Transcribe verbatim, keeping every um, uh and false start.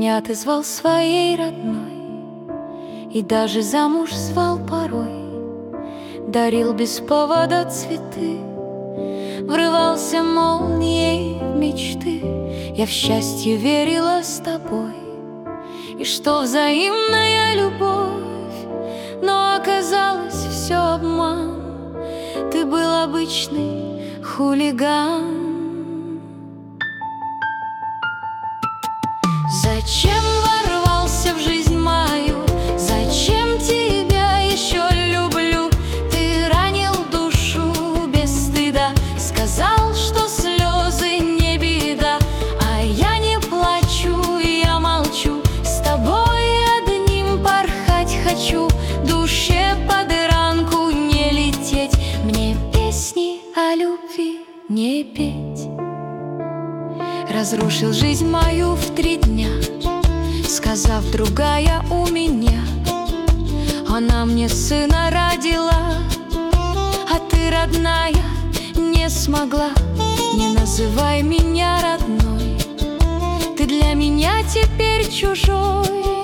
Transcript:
Меня ты звал своей родной, и даже замуж звал порой. Дарил без повода цветы, врывался молнией в мечты. Я в счастье верила с тобой, и что взаимная любовь, но оказалось все обман. Ты был обычный хулиган. Зачем ворвался в жизнь мою? Зачем тебя еще люблю? Ты ранил душу без стыда, сказал, что слезы не беда, а я не плачу, я молчу. С тобой одним порхать хочу, душе под ранку не лететь, мне песни о любви не петь. Разрушил жизнь мою в три дня, сказав, другая у меня. Она мне сына родила, а ты, родная, не смогла. Не называй меня родной, ты для меня теперь чужой.